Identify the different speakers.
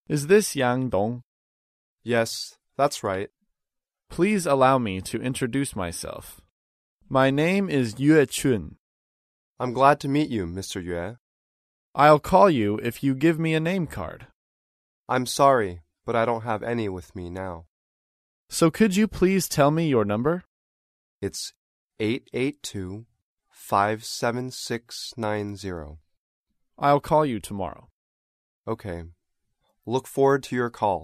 Speaker 1: Is this Yang Dong?
Speaker 2: Yes, that's right.
Speaker 1: Please allow me to introduce myself. My name is Yue Chun.
Speaker 2: I'm glad to meet you, Mr. Yue.
Speaker 1: I'll call you if you give me a name card.
Speaker 2: I'm sorry, but I don't have any with me now.
Speaker 1: So could you please tell me your number?
Speaker 2: It's 882-57690.
Speaker 1: I'll call you tomorrow.
Speaker 2: Okay. Look forward to your call.